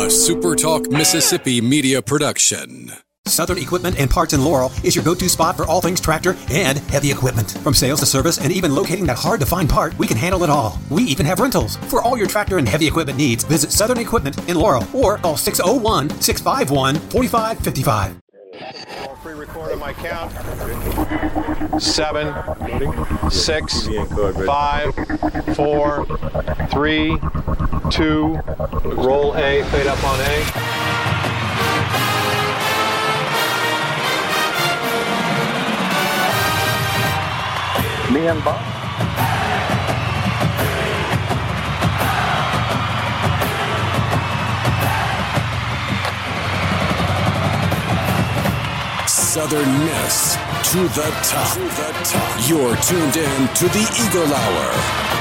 SuperTalk Mississippi media production. Southern Equipment and Parts in Laurel is your go-to spot for all things tractor and heavy equipment. From sales to service and even locating that hard-to-find part, we can handle it all. We even have rentals. For all your tractor and heavy equipment needs, visit Southern Equipment in Laurel or call 601-651-4555. Pre-record on my count. 7, 6, 5, 4, 3, 2. Roll A, fade up on A. Me and Bob. Southern Miss to the top. You're tuned in to the Eagle Hour.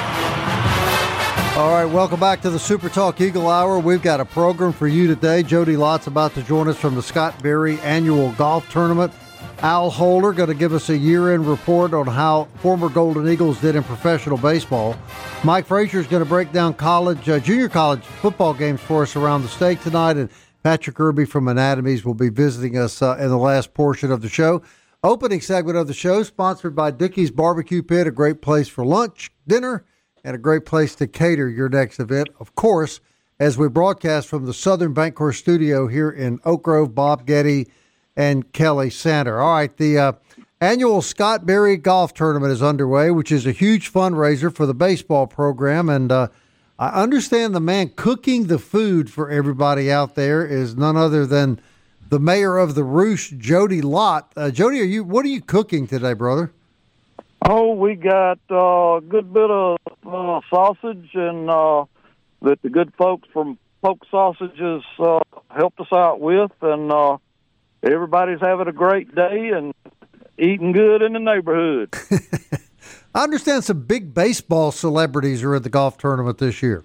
All right, welcome back to the Super Talk Eagle Hour. We've got a program for you today. Jody Lott's about to join us from the Scott Berry Annual Golf Tournament. Al Holder going to give us a year-end report on how former Golden Eagles did in professional baseball. Mike Frazier is going to break down junior college football games for us around the state tonight, and Patrick Irby from Anatomies will be visiting us in the last portion of the show. Opening segment of the show sponsored by Dickey's Barbecue Pit, a great place for lunch, dinner, and a great place to cater your next event. Of course, as we broadcast from the Southern Bancorp studio here in Oak Grove, Bob Getty and Kelly Sander. All right, the annual Scott Berry Golf Tournament is underway, which is a huge fundraiser for the baseball program. And I understand the man cooking the food for everybody out there is none other than the mayor of the Roost, Jody Lott. Jody, what are you cooking today, brother? Oh, we got a good bit of sausage and that the good folks from Polk Sausages helped us out with, and everybody's having a great day and eating good in the neighborhood. I understand some big baseball celebrities are at the golf tournament this year.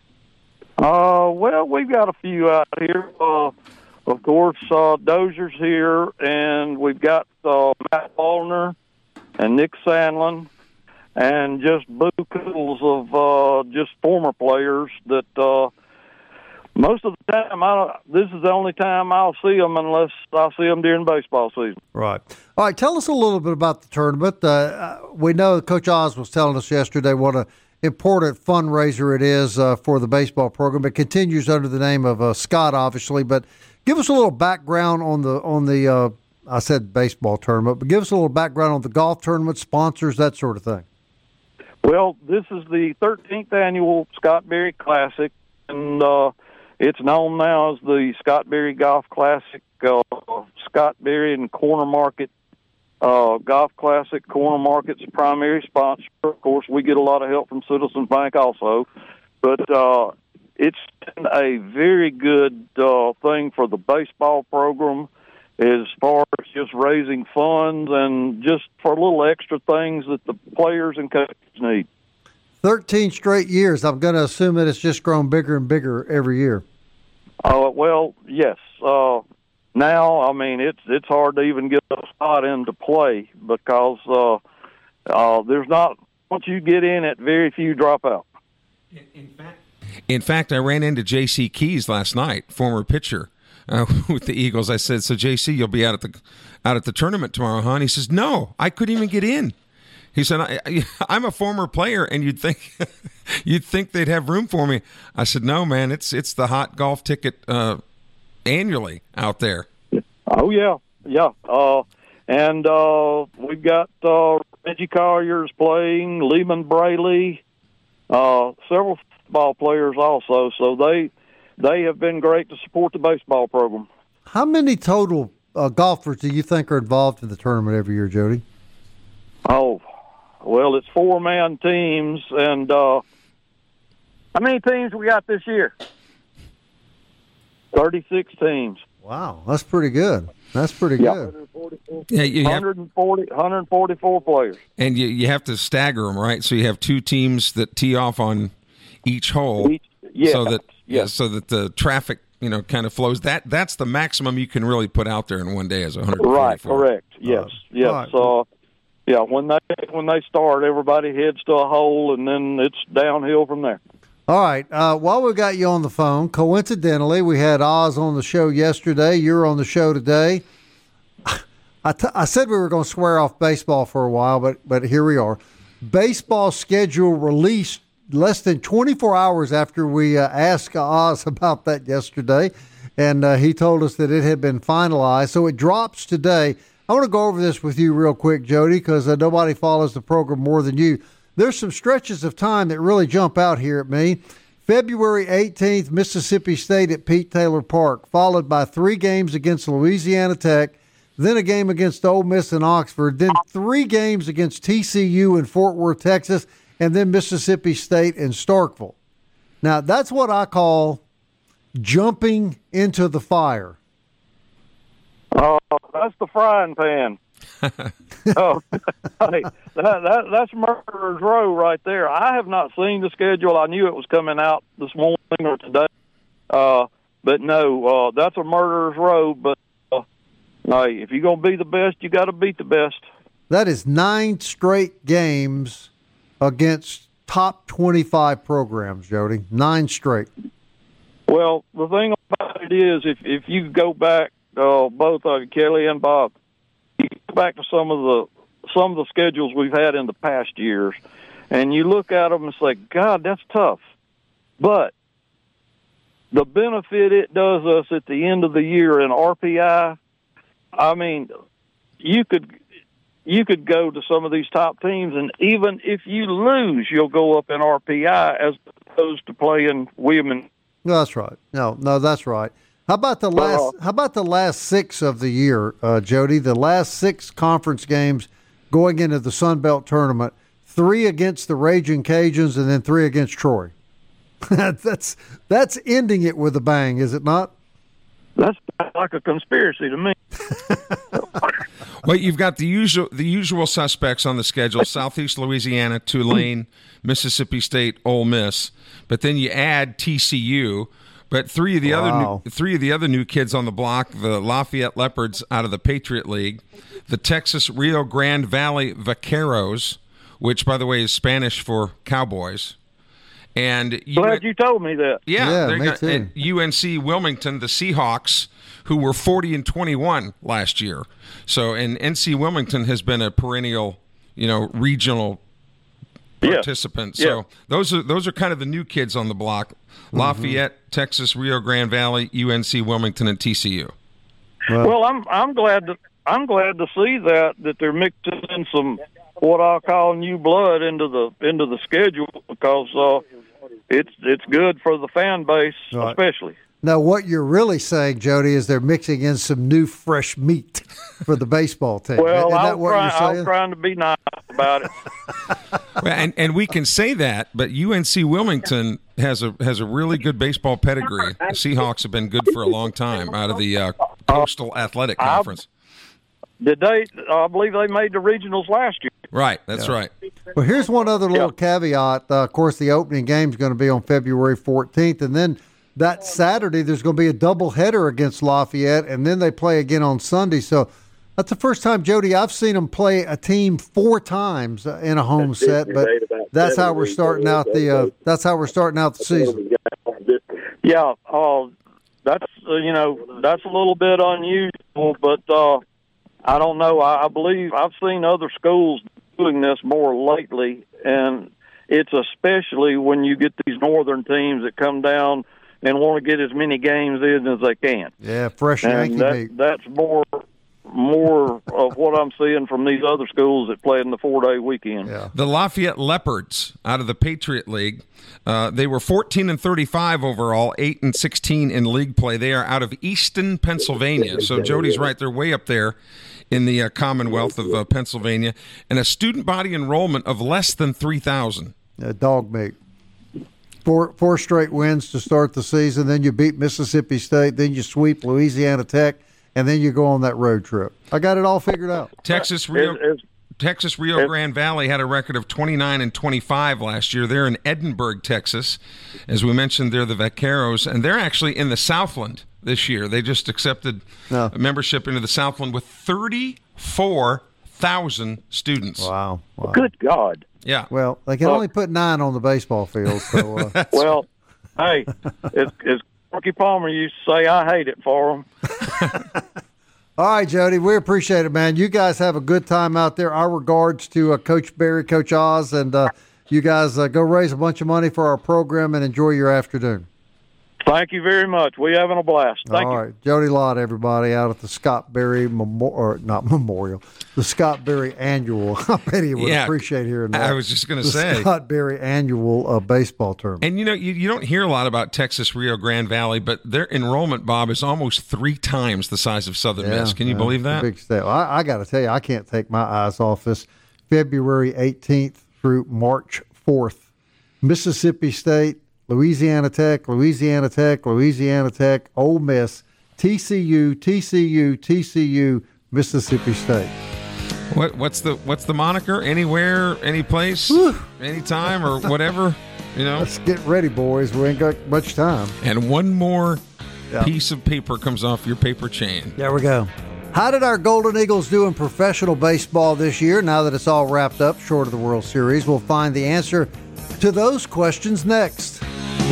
Well, we've got a few out here. Of course, Dozier's here, and we've got Matt Wallner and Nick Sandlin, and just buckles of just former players that most of the time, this is the only time I'll see them unless I see them during baseball season. Right. All right, tell us a little bit about the tournament. We know Coach Oz was telling us yesterday what an important fundraiser it is for the baseball program. It continues under the name of Scott, obviously, but give us a little background on the I said baseball tournament, but give us a little background on the golf tournament, sponsors, that sort of thing. Well, this is the 13th annual Scott Berry Classic, and it's known now as the Scott Berry Golf Classic. Scott Berry and Corner Market Golf Classic. Corner Market's the primary sponsor. Of course, we get a lot of help from Citizens Bank also. But it's been a very good thing for the baseball program as far as just raising funds and just for little extra things that the players and coaches need. 13 straight years. I'm going to assume that it's just grown bigger and bigger every year. Well, yes. Now, I mean, it's hard to even get a spot into play because there's not, once you get in it, very few drop out. In fact, I ran into J.C. Keys last night, former pitcher with the Eagles. I said, "So J.C., you'll be out at the tournament tomorrow, huh?" And he says, "No, I couldn't even get in." He said, "I'm a former player, and you'd think they'd have room for me." I said, "No, man, it's the hot golf ticket annually out there." Oh yeah. And we've got Reggie Collier's playing, Lehman Braley, several ball players also. So they have been great to support the baseball program. How many total golfers do you think are involved in the tournament every year, Jody? Oh, well, it's 4-man teams, and how many teams we got this year? 36 teams. Wow, that's pretty good. That's pretty good. Yeah, you 144 players. And you have to stagger them, right? So you have two teams that tee off on each hole, so that the traffic, kind of flows. That's the maximum you can really put out there in one day, is 144. Right, correct. Yes. Right. So, when they start, everybody heads to a hole, and then it's downhill from there. All right. While we got you on the phone, coincidentally, we had Oz on the show yesterday. You're on the show today. I said we were going to swear off baseball for a while, but here we are. Baseball schedule released less than 24 hours after we asked Oz about that yesterday, and he told us that it had been finalized. So it drops today. I want to go over this with you real quick, Jody, because nobody follows the program more than you. There's some stretches of time that really jump out here at me. February 18th, Mississippi State at Pete Taylor Park, followed by 3 games against Louisiana Tech, then a game against Ole Miss in Oxford, then 3 games against TCU in Fort Worth, Texas, and then Mississippi State in Starkville. Now, that's what I call jumping into the fire. That's the frying pan. Oh, hey, that's Murderer's Row right there. I have not seen the schedule. I knew it was coming out this morning or today. But no, that's a Murderer's Row. But hey, if you're going to be the best, you got to beat the best. That is 9 straight games against top 25 programs, Jody. 9 straight. Well, the thing about it is, if you go back, both Kelly and Bob, you go back to some of the schedules we've had in the past years, and you look at them and say, God, that's tough. But the benefit it does us at the end of the year in RPI, I mean, you could go to some of these top teams, and even if you lose, you'll go up in RPI as opposed to playing women. No, that's right. No, that's right. How about the last 6 of the year, Jody? The last 6 conference games going into the Sun Belt tournament: 3 against the Raging Cajuns, and then 3 against Troy. That's ending it with a bang, is it not? That's like a conspiracy to me. Well, you've got the usual suspects on the schedule: Southeast Louisiana, Tulane, Mississippi State, Ole Miss. But then you add TCU. But 3 of the other new kids on the block: the Lafayette Leopards out of the Patriot League, the Texas Rio Grande Valley Vaqueros, which, by the way, is Spanish for cowboys. And glad you told me that. Yeah, me too. And UNC Wilmington, the Seahawks, who were 40-21 last year. So, and NC Wilmington has been a perennial, regional participant. Yeah. So those are kind of the new kids on the block: Lafayette, Texas, Rio Grande Valley, UNC Wilmington, and TCU. Well, I'm glad to see that they're mixing in some what I'll call new blood into the schedule, because it's good for the fan base, right, especially. Now, what you're really saying, Jody, is they're mixing in some new fresh meat for the baseball team. Well, I was trying to be nice about it. Well, and we can say that, but UNC Wilmington has a really good baseball pedigree. The Seahawks have been good for a long time out of the Coastal Athletic Conference. I believe they made the regionals last year. Right, that's right. Well, here's one other little caveat. Of course, the opening game is going to be on February 14th, and then that Saturday there's going to be a doubleheader against Lafayette, and then they play again on Sunday. So that's the first time, Jody, I've seen them play a team 4 times in a home set. But that's how we're starting out the season. Yeah, that's a little bit unusual, but I don't know. I believe I've seen other schools doing this more lately, and it's especially when you get these northern teams that come down and want to get as many games in as they can. Yeah, fresh Yankee meat. That's more of what I'm seeing from these other schools that play in the 4-day weekend. Yeah. The Lafayette Leopards out of the Patriot League, they were 14-35 overall, 8-16 in league play. They are out of Easton, Pennsylvania. So Jody's right; they're way up there in the Commonwealth of Pennsylvania, and a student body enrollment of less than 3,000. Dog meat. 4 straight wins to start the season. Then you beat Mississippi State. Then you sweep Louisiana Tech. And then you go on that road trip. I got it all figured out. Texas Rio Grande Valley had a record of 29-25 last year. They're in Edinburgh, Texas. As we mentioned, they're the Vaqueros, and they're actually in the Southland this year. They just accepted membership into the Southland with 34 1,000 students. Wow. Good God. Yeah. Well, they can only put 9 on the baseball field. So, Well, hey, as Corky Palmer used to say, I hate it for them. all right, Jody, we appreciate it, man. You guys have a good time out there. Our regards to Coach Berry, Coach Oz, and you guys go raise a bunch of money for our program and enjoy your afternoon. Thank you very much. We're having a blast. Thank you. All right. Jody Lott, everybody, out at the Scott Berry the Scott Berry Annual. I bet he would appreciate hearing that. I was just going to say. The Scott Berry Annual baseball tournament. And, you don't hear a lot about Texas Rio Grande Valley, but their enrollment, Bob, is almost 3 times the size of Southern Miss. Can you believe that? Big step. I got to tell you, I can't take my eyes off this. February 18th through March 4th. Mississippi State, Louisiana Tech, Ole Miss, TCU, Mississippi State. What's the moniker? Anywhere, any place, anytime, or whatever, Let's get ready, boys. We ain't got much time. And one more piece of paper comes off your paper chain. There we go. How did our Golden Eagles do in professional baseball this year? Now that it's all wrapped up, short of the World Series, we'll find the answer to those questions next.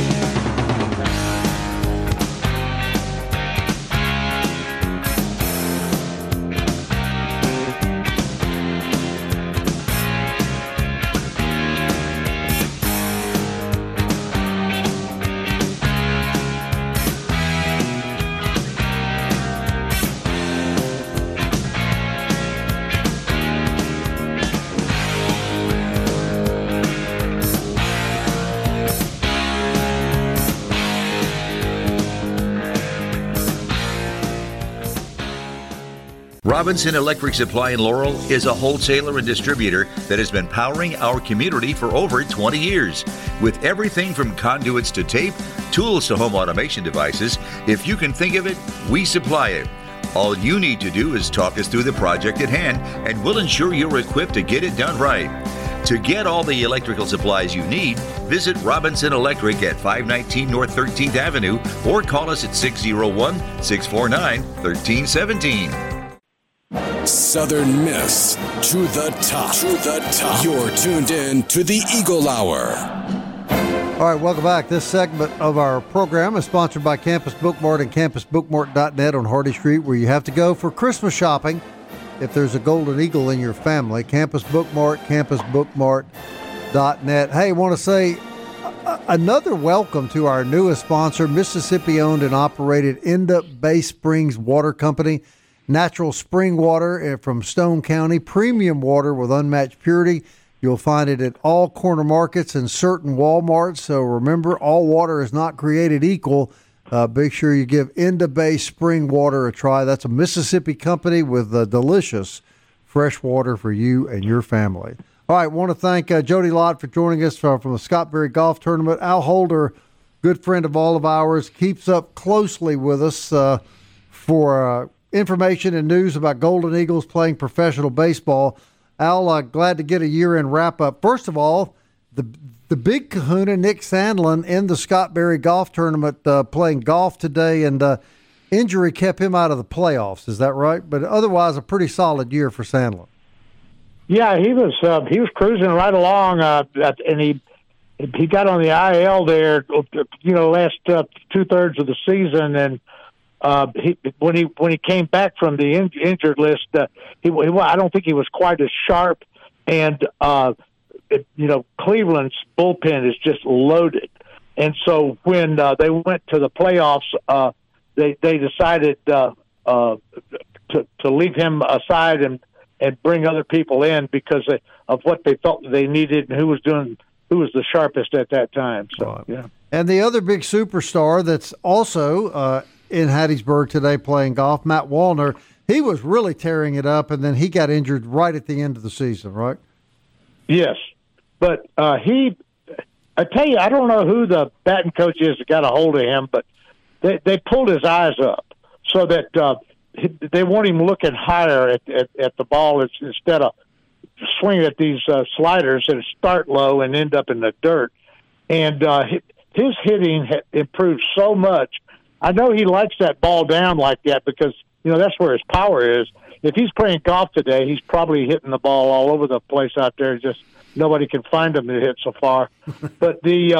Robinson Electric Supply in Laurel is a wholesaler and distributor that has been powering our community for over 20 years. With everything from conduits to tape, tools to home automation devices, if you can think of it, we supply it. All you need to do is talk us through the project at hand, and we'll ensure you're equipped to get it done right. To get all the electrical supplies you need, visit Robinson Electric at 519 North 13th Avenue or call us at 601-649-1317. Southern Miss to the top. You're tuned in to the Eagle Hour. All right, welcome back. This segment of our program is sponsored by Campus Bookmart and campusbookmart.net on Hardy Street, where you have to go for Christmas shopping if there's a Golden Eagle in your family. Campus Bookmart, campusbookmart.net. Hey, I want to say another welcome to our newest sponsor, Mississippi-owned and operated End Up Bay Springs Water Company. Natural spring water from Stone County, premium water with unmatched purity. You'll find it at all corner markets and certain Walmarts. So remember, all water is not created equal. Make sure you give End Up Bay Spring Water a try. That's a Mississippi company with delicious fresh water for you and your family. All right, I want to thank Jody Lott for joining us from the Scott Berry Golf Tournament. Al Holder, good friend of all of ours, keeps up closely with us for information and news about Golden Eagles playing professional baseball. Al, glad to get a year-end wrap-up. First of all, the big kahuna, Nick Sandlin, in the Scott Berry Golf Tournament playing golf today, and injury kept him out of the playoffs. Is that right? But otherwise, a pretty solid year for Sandlin. Yeah, he was cruising right along, and he got on the IL there, last 2/3 of the season, and when he came back from the injured list, I don't think he was quite as sharp, and Cleveland's bullpen is just loaded, and so when they went to the playoffs, they decided to leave him aside and bring other people in because of what they felt they needed and who was the sharpest at that time. So yeah, and the other big superstar that's also in Hattiesburg today playing golf, Matt Wallner, he was really tearing it up, and then he got injured right at the end of the season, right? Yes. But I tell you, I don't know who the batting coach is that got a hold of him, but they pulled his eyes up so that they want him looking higher at the ball instead of swinging at these sliders that start low and end up in the dirt. And his hitting improved so much. I know he likes that ball down like that because, that's where his power is. if he's playing golf today, he's probably hitting the ball all over the place out there. Just nobody can find him to hit so far. But his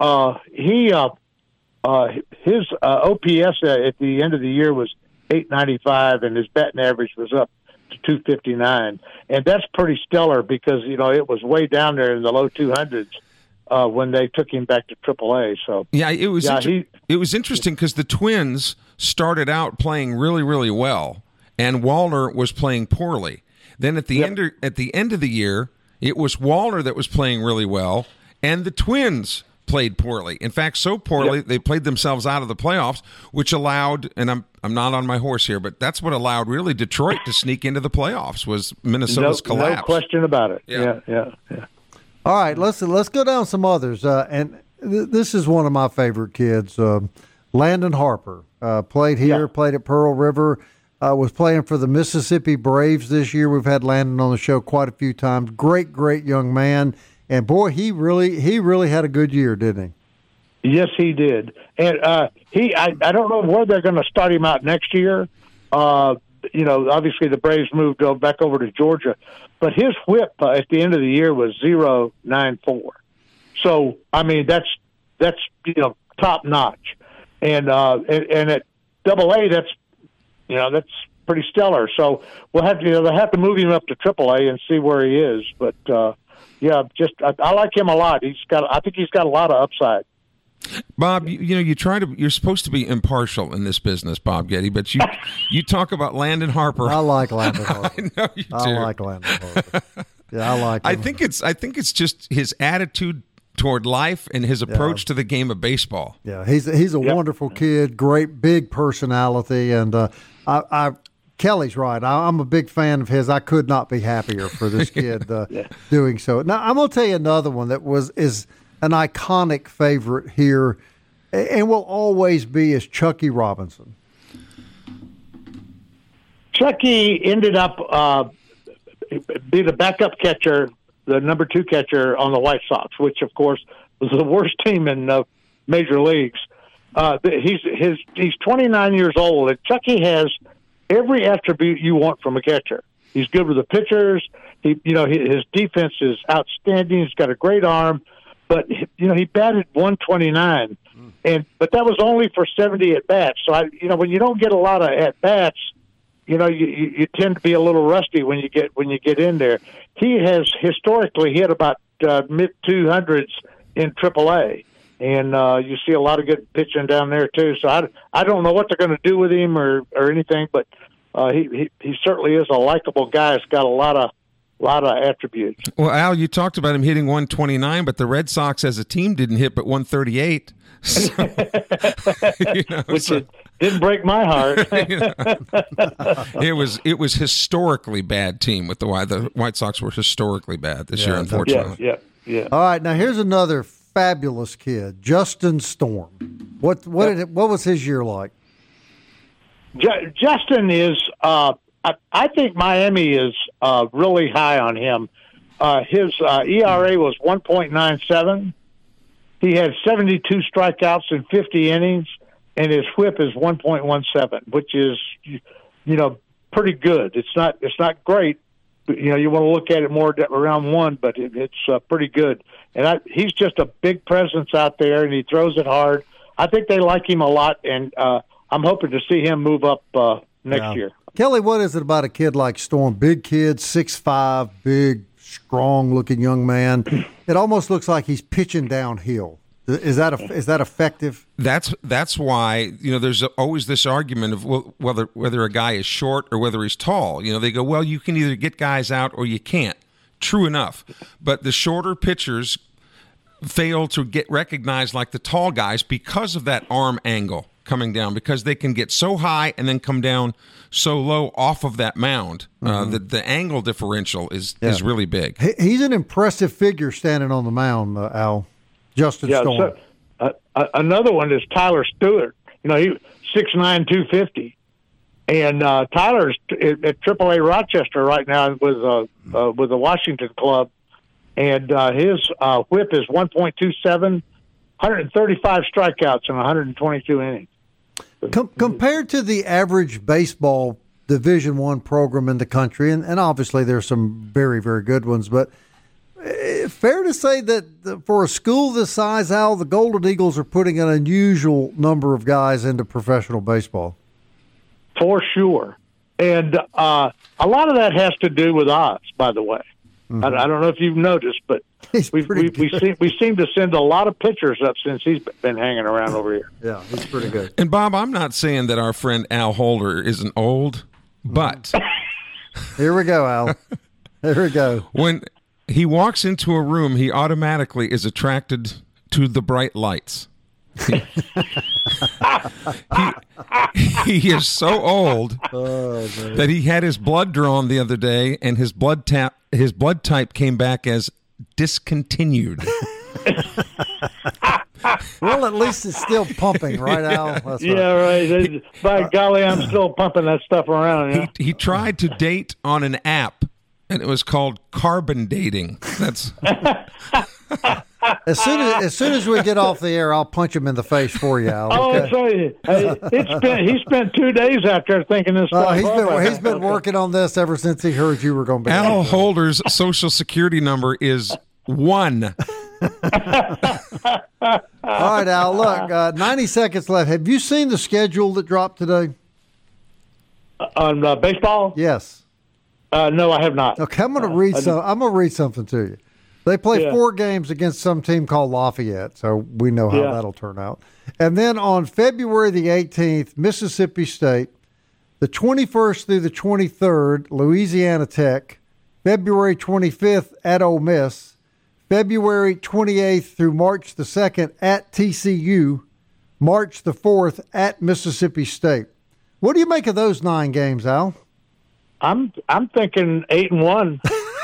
OPS at the end of the year was 895, and his batting average was up to 259, and that's pretty stellar because it was way down there in the low 200s when they took him back to AAA. So it was interesting because the Twins started out playing really, really well, and Waller was playing poorly. Then at the end of the year, it was Waller that was playing really well, and the Twins played poorly. In fact, so poorly they played themselves out of the playoffs, which allowed, and I'm not on my horse here, but that's what allowed really Detroit to sneak into the playoffs was Minnesota's collapse. No question about it. Yeah. All right, let's go down some others. And this is one of my favorite kids, Landon Harper. Played here, played at Pearl River. Was playing for the Mississippi Braves this year. We've had Landon on the show quite a few times. Great young man. And boy, he really had a good year, didn't he? Yes, he did. And I don't know where they're going to start him out next year. Obviously the Braves moved back over to Georgia, but his whip at the end of the year was 0.94. So I mean that's top notch. And at AA that's pretty stellar. So we'll have to they'll have to move him up to AAA and see where he is. But I like him a lot. I think he's got a lot of upside. Bob, you're supposed to be impartial in this business, Bob Getty, but you talk about Landon Harper. I like Landon Harper. I know you do. I like Landon Harper. Yeah, I like him. I think it's just his attitude toward life and his approach to the game of baseball. Yeah, he's a wonderful kid, great big personality, and Kelly's right. I'm a big fan of his. I could not be happier for this kid doing so. Now I'm going to tell you another one that is an iconic favorite here, and will always be, is Chucky Robinson. Chucky ended up be the backup catcher, the number 2 catcher on the White Sox, which of course was the worst team in major leagues. He's 29 years old, and Chucky has every attribute you want from a catcher. He's good with the pitchers. His defense is outstanding. He's got a great arm. But he batted 129, but that was only for 70 at bats. So when you don't get a lot of at bats, you tend to be a little rusty when you get in there. He has historically hit about mid 200s in AAA, and you see a lot of good pitching down there too. So I don't know what they're going to do with him or anything, but he certainly is a likable guy. He's got a lot of attributes. Well, Al, you talked about him hitting 129, but the Red Sox as a team didn't hit but 138. So, Which didn't break my heart. It was historically bad team with the White Sox were historically bad this year, unfortunately. Yeah. All right, now here's another fabulous kid, Justin Storm. What was his year like? Justin is. I think Miami is really high on him. His ERA was 1.97. He had 72 strikeouts in 50 innings, and his whip is 1.17, which is, pretty good. It's not great. But, you want to look at it more around 1, but it's pretty good. And he's just a big presence out there, and he throws it hard. I think they like him a lot, and I'm hoping to see him move up next year. Kelly, what is it about a kid like Storm? Big kid, 6'5", big, strong-looking young man. It almost looks like he's pitching downhill. Is that effective? That's why there's always this argument of whether a guy is short or whether he's tall. They go, well, you can either get guys out or you can't. True enough, but the shorter pitchers fail to get recognized like the tall guys because of that arm angle coming down, because they can get so high and then come down so low off of that mound. The angle differential is really big. He's an impressive figure standing on the mound, Al. Justin Storm. So, another one is Tyler Stewart. He 6'9", 250. And Tyler's at AAA Rochester right now with the Washington club, and his whip is 1.27, 135 strikeouts in 122 innings. Compared to the average baseball Division I program in the country, and obviously there's some very, very good ones. But fair to say that for a school this size, Al, the Golden Eagles are putting an unusual number of guys into professional baseball. For sure. And a lot of that has to do with Oz, by the way. Mm-hmm. I don't know if you've noticed, but we seem to send a lot of pitchers up since he's been hanging around over here. Yeah, he's pretty good. And, Bob, I'm not saying that our friend Al Holder isn't old, but... Here we go, Al. Here we go. When he walks into a room, he automatically is attracted to the bright lights. He is so old that he had his blood drawn the other day, and his blood type came back as discontinued. Well, at least it's still pumping, right, Al? That's right. By golly, I'm still pumping that stuff around. You know? He tried to date on an app, and it was called carbon dating. That's as soon as we get off the air, I'll punch him in the face for you, Al. Okay? He spent 2 days after thinking this stuff. He's been working on this ever since he heard you were going to be. Al Holder's social security number is 1. All right, Al. Look, 90 seconds left. Have you seen the schedule that dropped today on baseball? Yes. No, I have not. Okay, I'm going to read something to you. They play 4 games against some team called Lafayette, so we know how that'll turn out. And then on February the 18th, Mississippi State, the 21st through the 23rd, Louisiana Tech, February 25th at Ole Miss, February 28th through March the 2nd at TCU, March the 4th at Mississippi State. What do you make of those 9 games, Al? I'm thinking 8-1.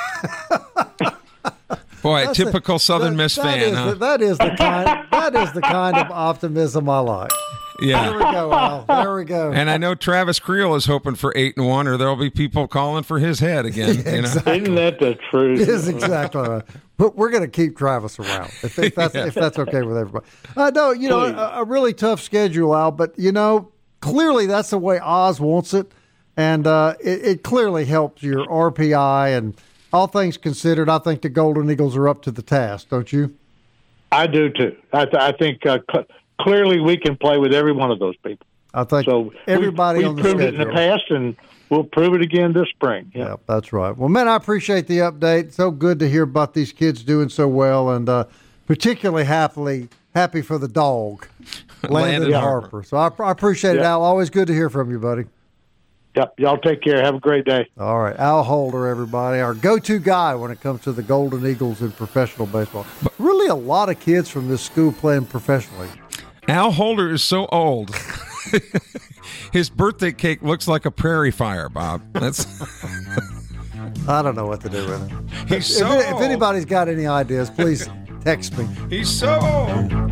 Boy, a typical Southern Miss fan, huh? That is the kind of optimism I like. Yeah. There we go, Al. There we go. And I know Travis Creel is hoping for 8-1, or there'll be people calling for his head again. Exactly. Isn't that the truth? It is exactly right. But we're going to keep Travis around if that's okay with everybody. A really tough schedule, Al. But clearly that's the way Oz wants it, and it clearly helps your RPI and. All things considered, I think the Golden Eagles are up to the task, don't you? I do, too. I think clearly we can play with every one of those people. I think so. Everybody on the schedule. We've proved it in the past, and we'll prove it again this spring. Yeah, that's right. Well, man, I appreciate the update. So good to hear about these kids doing so well, and particularly happy for the dog, Landon Harper. So I appreciate it, Al. Always good to hear from you, buddy. Yep. Y'all take care. Have a great day. All right. Al Holder, everybody, our go-to guy when it comes to the Golden Eagles in professional baseball. But really a lot of kids from this school playing professionally. Al Holder is so old. His birthday cake looks like a prairie fire, Bob. That's. I don't know what to do with it. He's so old. If anybody's got any ideas, please text me. He's so old.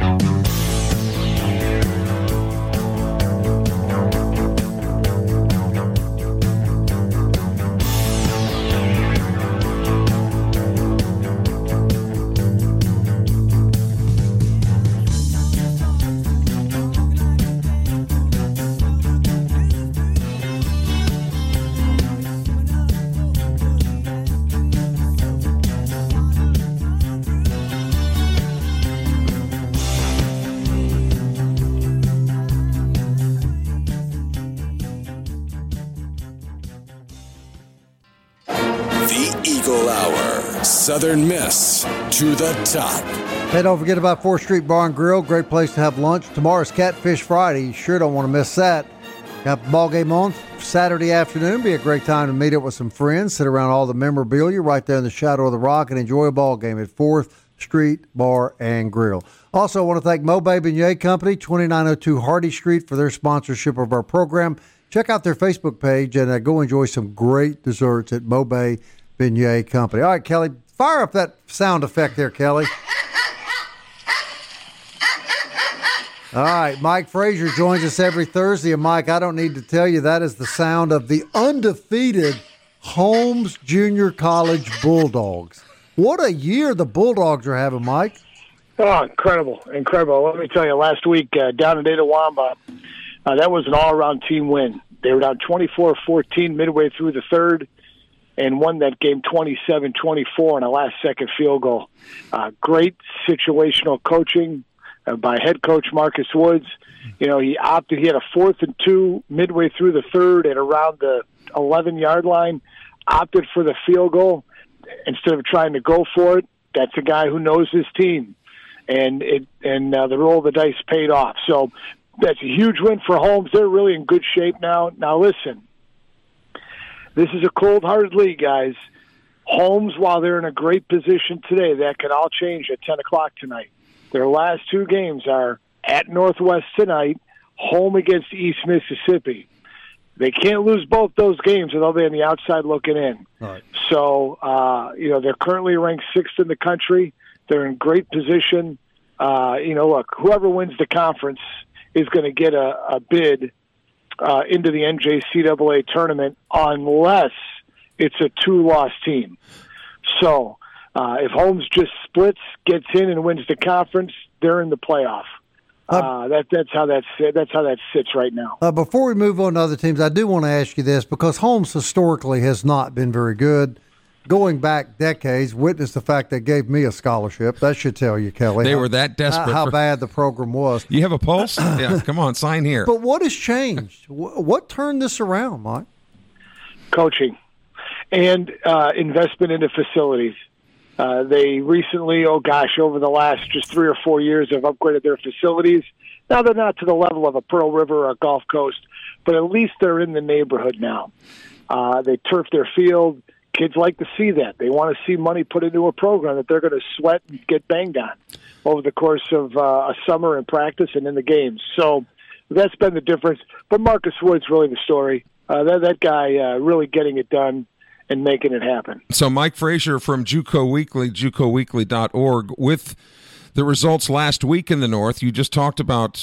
Southern Miss to the top. Hey, don't forget about 4th Street Bar and Grill. Great place to have lunch. Tomorrow's Catfish Friday. You sure don't want to miss that. Got the ball game on Saturday afternoon. Be a great time to meet up with some friends, sit around all the memorabilia right there in the shadow of the rock, and enjoy a ball game at 4th Street Bar and Grill. Also, I want to thank Mobay Beignet Company, 2902 Hardy Street, for their sponsorship of our program. Check out their Facebook page and go enjoy some great desserts at Mobay Beignet Company. All right, Kelly, fire up that sound effect there, Kelly. All right, Mike Frazier joins us every Thursday. And, Mike, I don't need to tell you, that is the sound of the undefeated Holmes Junior College Bulldogs. What a year the Bulldogs are having, Mike. Oh, incredible. Let me tell you, last week down in Itawamba, that was an all-around team win. They were down 24-14 midway through the third and won that game 27-24 on a last-second field goal. Great situational coaching by head coach Marcus Woods. He opted. He had a 4th and 2 midway through the third at around the 11-yard line, opted for the field goal instead of trying to go for it. That's a guy who knows his team, and the roll of the dice paid off. So that's a huge win for Holmes. They're really in good shape now. Now listen, this is a cold-hearted league, guys. Holmes, while they're in a great position today, that could all change at 10 o'clock tonight. Their last 2 games are at Northwest tonight, home against East Mississippi. They can't lose both those games, or they'll be on the outside looking in. Right. So, they're currently ranked 6th in the country. They're in great position. Look, whoever wins the conference is going to get a bid into the NJCAA tournament unless it's a 2-loss team. So, if Holmes just splits, gets in, and wins the conference, they're in the playoff. That's how that sits right now. Before we move on to other teams, I do want to ask you this, because Holmes historically has not been very good. Going back decades, witness the fact they gave me a scholarship. That should tell you, Kelly. They were that desperate. How bad the program was. You have a pulse? Yeah, come on, sign here. But what has changed? What turned this around, Mike? Coaching and investment into facilities. They recently, over the last just 3 or 4 years, have upgraded their facilities. Now they're not to the level of a Pearl River or a Gulf Coast, but at least they're in the neighborhood now. They turf their field. Kids like to see that. They want to see money put into a program that they're going to sweat and get banged on over the course of a summer in practice and in the games. So that's been the difference. But Marcus Wood's really the story. That guy really getting it done and making it happen. So Mike Frazier from JUCO Weekly, JUCOweekly.org, with the results last week in the North. You just talked about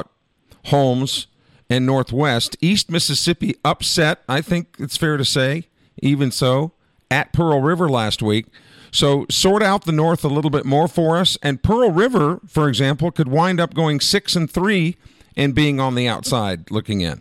Holmes and Northwest. East Mississippi upset, I think it's fair to say, even so, at Pearl River last week. So sort out the North a little bit more for us. And Pearl River, for example, could wind up going 6-3 and being on the outside looking in.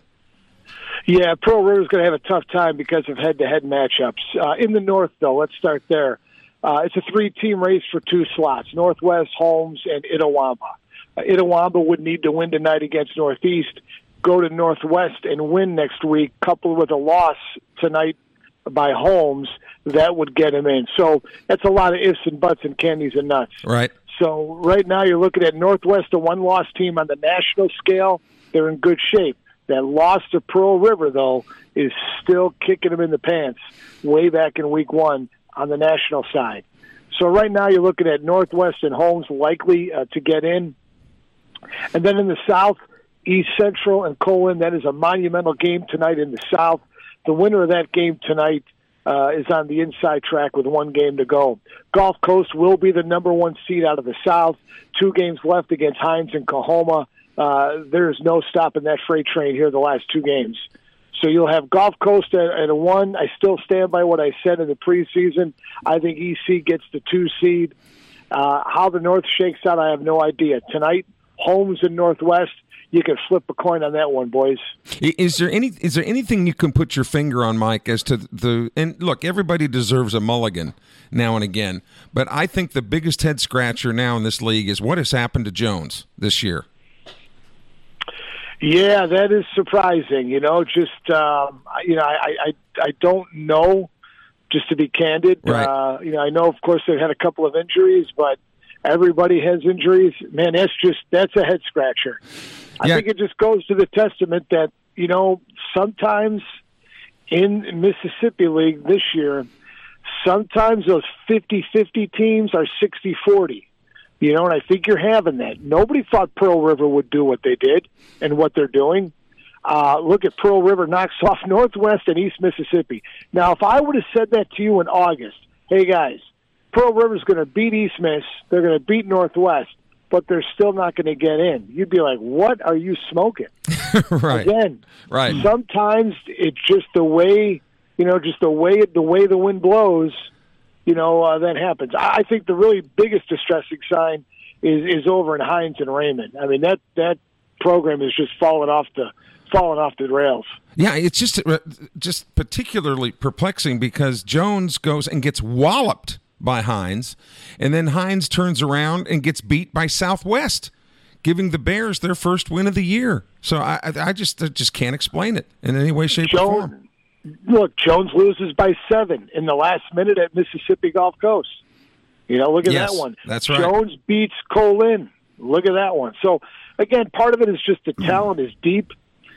Yeah, Pearl River's going to have a tough time because of head-to-head matchups. In the North, though, let's start there. It's a 3-team race for 2 slots, Northwest, Holmes, and Itawamba. Itawamba would need to win tonight against Northeast, go to Northwest and win next week, coupled with a loss tonight by Holmes. That would get him in. So that's a lot of ifs and buts and candies and nuts. Right. So right now you're looking at Northwest, a 1-loss team on the national scale. They're in good shape. That loss to Pearl River, though, is still kicking them in the pants way back in week 1 on the national side. So right now you're looking at Northwest and Holmes likely to get in. And then in the South, East Central and Colon, that is a monumental game tonight in the South. The winner of that game tonight is on the inside track with 1 game to go. Gulf Coast will be the number 1 seed out of the South. 2 games left against Hines and Coahoma. There's no stopping that freight train here the last 2 games. So you'll have Gulf Coast at a 1. I still stand by what I said in the preseason. I think EC gets the 2 seed. How the North shakes out, I have no idea. Tonight, Holmes and Northwest, you can flip a coin on that one, boys. Is there anything you can put your finger on, Mike, as to and look, everybody deserves a mulligan now and again, but I think the biggest head scratcher now in this league is what has happened to Jones this year. Yeah, that is surprising. I don't know, just to be candid. Right. I know, of course, they've had a couple of injuries, but everybody has injuries. Man, that's a head scratcher. I think it just goes to the testament that, sometimes in Mississippi League this year, sometimes those 50-50 teams are 60-40. And I think you're having that. Nobody thought Pearl River would do what they did and what they're doing. Look at Pearl River knocks off Northwest and East Mississippi. Now, if I would have said that to you in August, hey, guys, Pearl River's going to beat East Miss, they're going to beat Northwest, but they're still not going to get in. You'd be like, what are you smoking? Right. Again, right. Sometimes it's just the way, the way the wind blows, that happens. I think the really biggest distressing sign is over in Hines and Raymond. I mean, that program is just falling off the rails. Yeah, it's just particularly perplexing because Jones goes and gets walloped by Hines, and then Hines turns around and gets beat by Southwest, giving the Bears their first win of the year. So I just can't explain it in any way, shape, or form. Look, Jones loses by 7 in the last minute at Mississippi Gulf Coast. Look at that one. That's right. Jones beats Colin. Look at that one. So, again, part of it is just the talent is deep,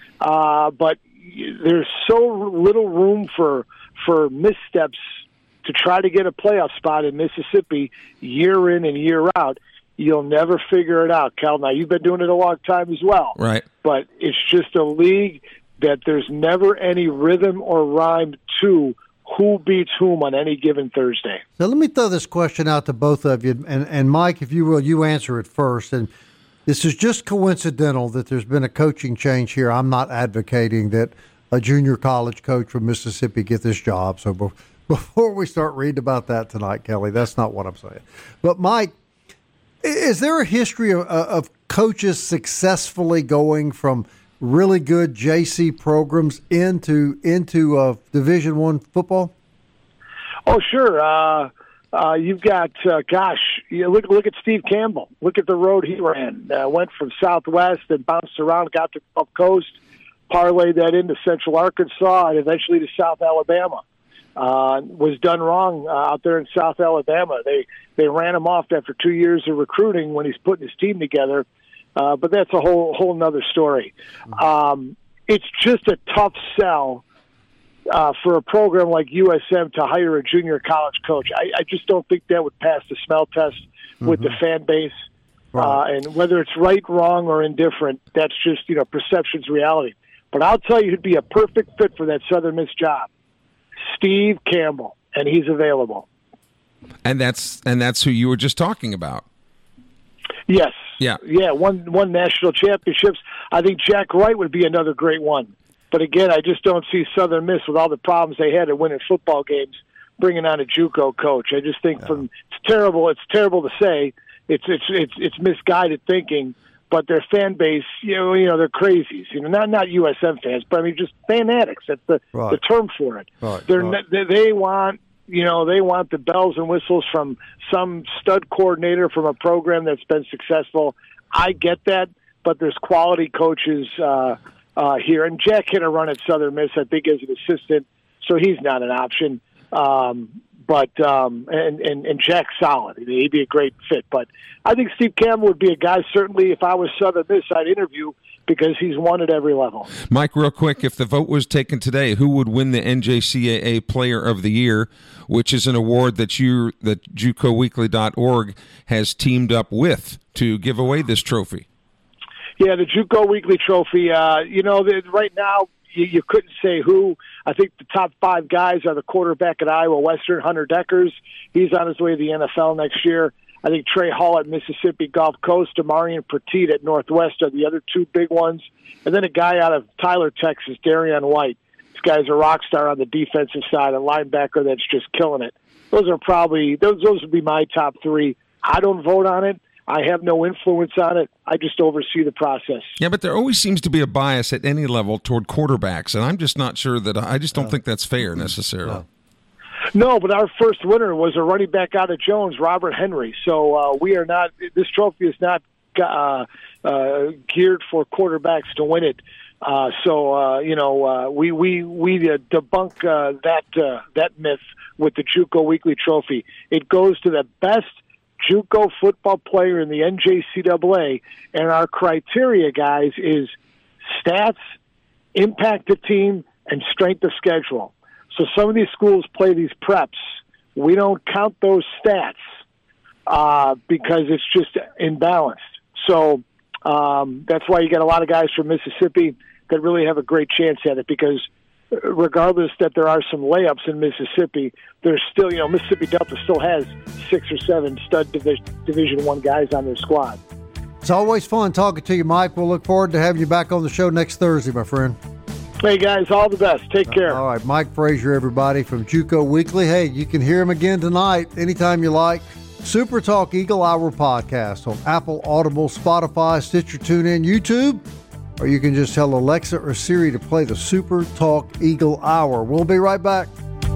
but there's so little room for missteps to try to get a playoff spot in Mississippi year in and year out. You'll never figure it out, Cal. Now, you've been doing it a long time as well. Right. But it's just a league that there's never any rhythm or rhyme to who beats whom on any given Thursday. So let me throw this question out to both of you. And Mike, if you will, you answer it first. And this is just coincidental that there's been a coaching change here. I'm not advocating that a junior college coach from Mississippi get this job. So before we start reading about that tonight, Kelly, that's not what I'm saying. But, Mike, is there a history of coaches successfully going from really good JC programs into Division I football? Oh, sure. You've got, look at Steve Campbell. Look at the road he ran. Went from Southwest and bounced around, got to Gulf Coast, parlayed that into Central Arkansas, and eventually to South Alabama. Was done wrong out there in South Alabama. They ran him off after 2 years of recruiting when he's putting his team together. But that's a whole nother story. It's just a tough sell for a program like USM to hire a junior college coach. I just don't think that would pass the smell test with the fan base. Right. And whether it's right, wrong, or indifferent, that's just perception's reality. But I'll tell you, who'd be a perfect fit for that Southern Miss job, Steve Campbell, and he's available. And that's who you were just talking about. Yes. Yeah. Won national championships. I think Jack Wright would be another great one. But again, I just don't see Southern Miss with all the problems they had at winning football games bringing on a JUCO coach. I just think it's terrible. It's terrible to say. It's misguided thinking. But their fan base, they're crazies. Not USM fans, but I mean just fanatics. That's the term for it. Right. They want. They want the bells and whistles from some stud coordinator from a program that's been successful. I get that, but there's quality coaches here. And Jack hit a run at Southern Miss, I think, as an assistant, so he's not an option. But Jack's solid. He'd be a great fit. But I think Steve Campbell would be a guy, certainly, if I was Southern Miss, I'd interview because he's won at every level. Mike, real quick, if the vote was taken today, who would win the NJCAA Player of the Year, which is an award that JUCOweekly.org has teamed up with to give away this trophy? Yeah, the JUCO Weekly Trophy. Right now, you couldn't say who. I think the top 5 guys are the quarterback at Iowa Western, Hunter Deckers. He's on his way to the NFL next year. I think Trey Hall at Mississippi Gulf Coast, Demarion Petit at Northwest are the other 2 big ones. And then a guy out of Tyler, Texas, Darian White. This guy's a rock star on the defensive side, a linebacker that's just killing it. Those are probably those would be my top 3. I don't vote on it. I have no influence on it. I just oversee the process. Yeah, but there always seems to be a bias at any level toward quarterbacks, and I'm just not sure that I just don't think that's fair necessarily. No, but our first winner was a running back out of Jones, Robert Henry. So we are not. This trophy is not geared for quarterbacks to win it. We debunk that myth with the JUCO Weekly Trophy. It goes to the best JUCO football player in the NJCAA, and our criteria, guys, is stats, impact of team, and strength of schedule. So some of these schools play these preps. We don't count those stats because it's just imbalanced. So that's why you get a lot of guys from Mississippi that really have a great chance at it, because regardless that there are some layups in Mississippi, there's still, Mississippi Delta still has 6 or 7 stud Division I guys on their squad. It's always fun talking to you, Mike. We'll look forward to having you back on the show next Thursday, my friend. Hey, guys, all the best. Take care. All right, Mike Frazier, everybody, from JUCO Weekly. Hey, you can hear him again tonight, anytime you like. Super Talk Eagle Hour podcast on Apple, Audible, Spotify, Stitcher, TuneIn, YouTube, or you can just tell Alexa or Siri to play the Super Talk Eagle Hour. We'll be right back.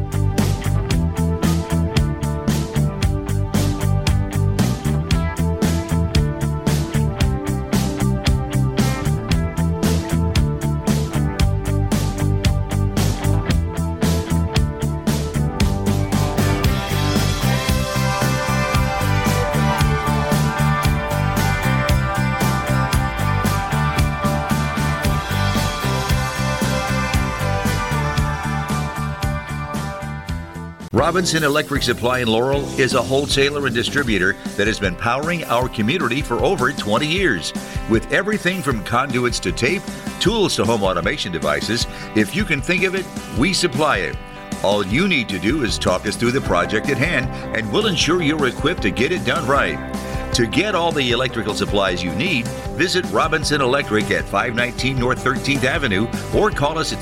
Robinson Electric Supply in Laurel is a wholesaler and distributor that has been powering our community for over 20 years. With everything from conduits to tape, tools to home automation devices, if you can think of it, we supply it. All you need to do is talk us through the project at hand, and we'll ensure you're equipped to get it done right. To get all the electrical supplies you need, visit Robinson Electric at 519 North 13th Avenue or call us at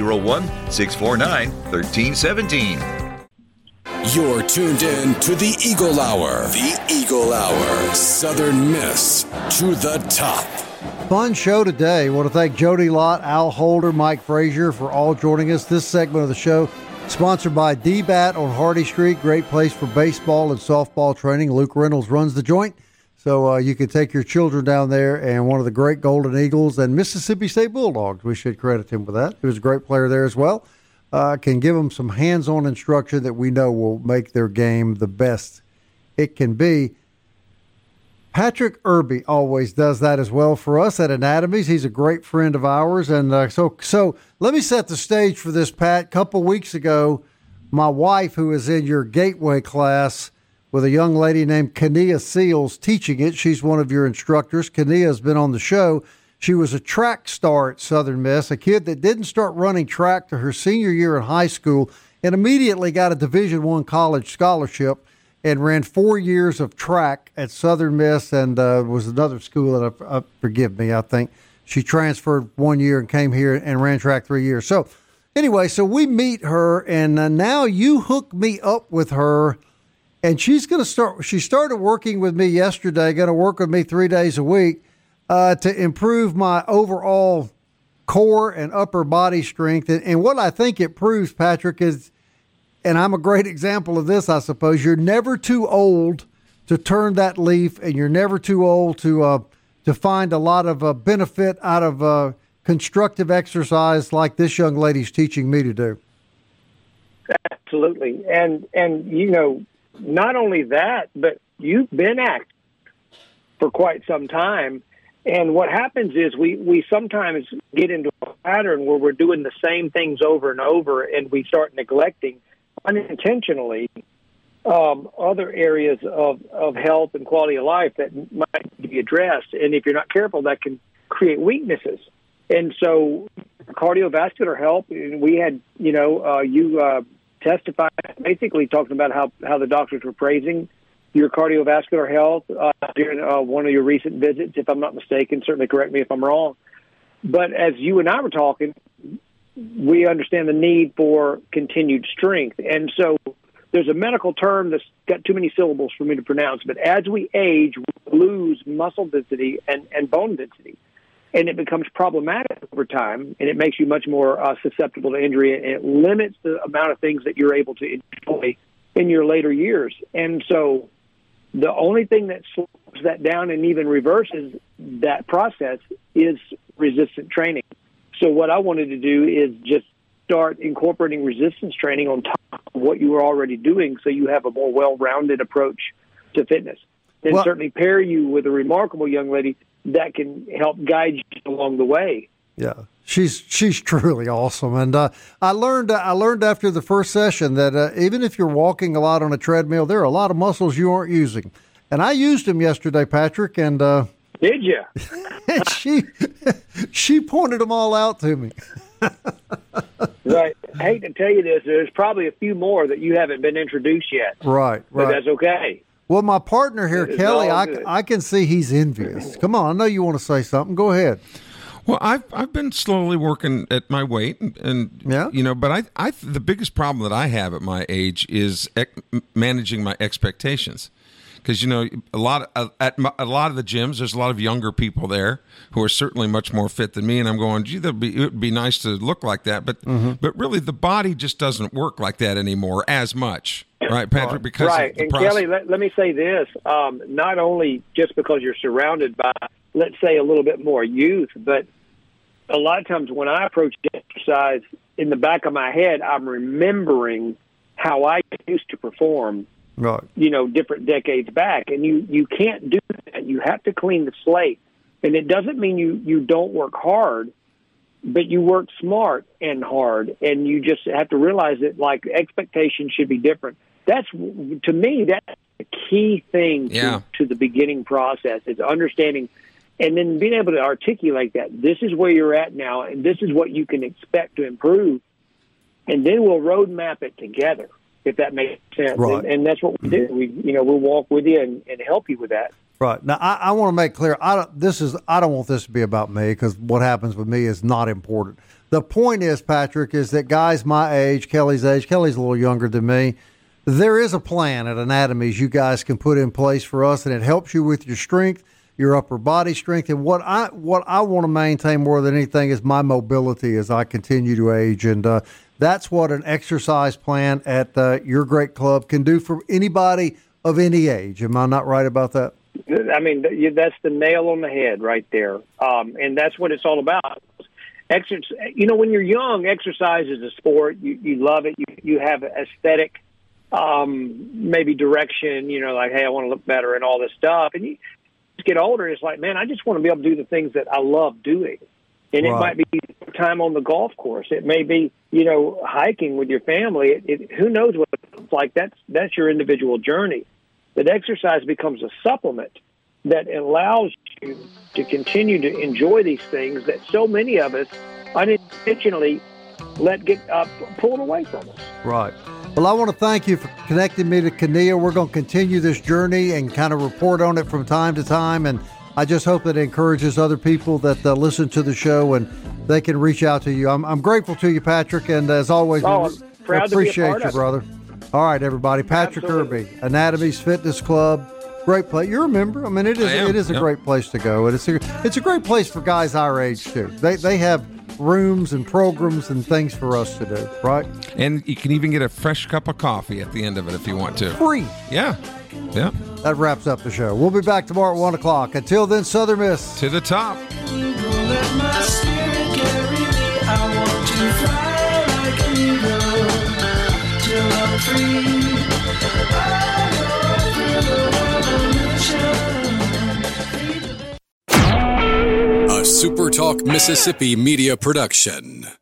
601-649-1317. You're tuned in to the Eagle Hour. The Eagle Hour. Southern Miss to the top. Fun show today. I want to thank Jody Lott, Al Holder, Mike Frazier for all joining us. This segment of the show sponsored by D-Bat on Hardy Street. Great place for baseball and softball training. Luke Reynolds runs the joint. So you can take your children down there, and one of the great Golden Eagles and Mississippi State Bulldogs, we should credit him for that. He was a great player there as well. Can give them some hands-on instruction that we know will make their game the best it can be. Patrick Irby always does that as well for us at Anatomies. He's a great friend of ours. And so let me set the stage for this, Pat. A couple weeks ago, my wife, who is in your Gateway class with a young lady named Kania Seals teaching it, she's one of your instructors. Kania has been on the show. She was a track star at Southern Miss, a kid that didn't start running track to her senior year in high school and immediately got a Division I college scholarship and ran 4 years of track at Southern Miss and was another school that, forgive me, I think. She transferred 1 year and came here and ran track 3 years. So anyway, so we meet her, and now you hook me up with her, and she's going to start. She started working with me yesterday, going to work with me 3 days a week. To improve my overall core and upper body strength. And what I think it proves, Patrick, is, and I'm a great example of this, I suppose, you're never too old to turn that leaf, and you're never too old to find a lot of benefit out of constructive exercise like this young lady's teaching me to do. Absolutely. And you know, not only that, but you've been active for quite some time. And what happens is we sometimes get into a pattern where we're doing the same things over and over, and we start neglecting unintentionally other areas of health and quality of life that might be addressed. And if you're not careful, that can create weaknesses. And so cardiovascular health, we had, you testified, basically talking about how the doctors were praising your cardiovascular health during one of your recent visits, if I'm not mistaken. Certainly correct me if I'm wrong. But as you and I were talking, we understand the need for continued strength. And so there's a medical term that's got too many syllables for me to pronounce, but as we age, we lose muscle density and bone density. And it becomes problematic over time, and it makes you much more susceptible to injury, and it limits the amount of things that you're able to enjoy in your later years. And so the only thing that slows that down and even reverses that process is resistance training. So what I wanted to do is just start incorporating resistance training on top of what you were already doing, so you have a more well-rounded approach to fitness. And certainly pair you with a remarkable young lady that can help guide you along the way. Yeah, she's truly awesome. And I learned after the first session that even if you're walking a lot on a treadmill, there are a lot of muscles you aren't using. And I used them yesterday, Patrick. And did you? she pointed them all out to me. Right. I hate to tell you this, there's probably a few more that you haven't been introduced yet. Right. But that's okay. Well, my partner here, Kelly, I can see he's envious. Come on, I know you want to say something. Go ahead. Well, I've been slowly working at my weight, and yeah, but I the biggest problem that I have at my age is managing my expectations, because a lot of the gyms, there's a lot of younger people there who are certainly much more fit than me, and I'm going, gee, it would be nice to look like that, but really the body just doesn't work like that anymore as much, right, Patrick? Because right, and Kelly, let me say this: not only just because you're surrounded by, let's say, a little bit more youth, but a lot of times when I approach exercise, in the back of my head, I'm remembering how I used to perform, right, different decades back. And you can't do that. You have to clean the slate. And it doesn't mean you don't work hard, but you work smart and hard. And you just have to realize that, like, expectations should be different. To me, that's the key thing to the beginning process, is understanding and then being able to articulate that this is where you're at now and this is what you can expect to improve. And then we'll roadmap it together, if that makes sense. Right. And that's what we do. We'll walk with you and help you with that. Right. Now, I want to make clear, I don't want this to be about me, because what happens with me is not important. The point is, Patrick, is that guys my age, Kelly's a little younger than me, there is a plan at Anatomies you guys can put in place for us, and it helps you with your strength, your upper body strength. And what I want to maintain more than anything is my mobility as I continue to age. And that's what an exercise plan at your great club can do for anybody of any age. Am I not right about that? I mean, that's the nail on the head right there. And that's what it's all about. Exercise, when you're young, exercise is a sport. You love it. You have aesthetic, maybe direction, like, hey, I want to look better and all this stuff. And you get older, it's like, man, I just want to be able to do the things that I love doing. And it might be time on the golf course. It may be, hiking with your family. Who knows what it's like? That's your individual journey. But exercise becomes a supplement that allows you to continue to enjoy these things that so many of us unintentionally let get pulled away from us. Right. Well, I want to thank you for connecting me to Kinea. We're going to continue this journey and kind of report on it from time to time. And I just hope that it encourages other people that listen to the show and they can reach out to you. I'm grateful to you, Patrick. And as always, we appreciate you, brother. All right, everybody. Patrick Absolutely. Kirby, Anatomies Fitness Club. Great place. You're a member. I mean, it is a great place to go. And it's a great place for guys our age, too. They have rooms and programs and things for us to do, right? And you can even get a fresh cup of coffee at the end of it if you want to. Free. Yeah. That wraps up the show. We'll be back tomorrow at 1 o'clock. Until then, Southern Miss. To the top. Let my spirit carry me. I want to fly like an eagle till I'm free. A SuperTalk Mississippi media production.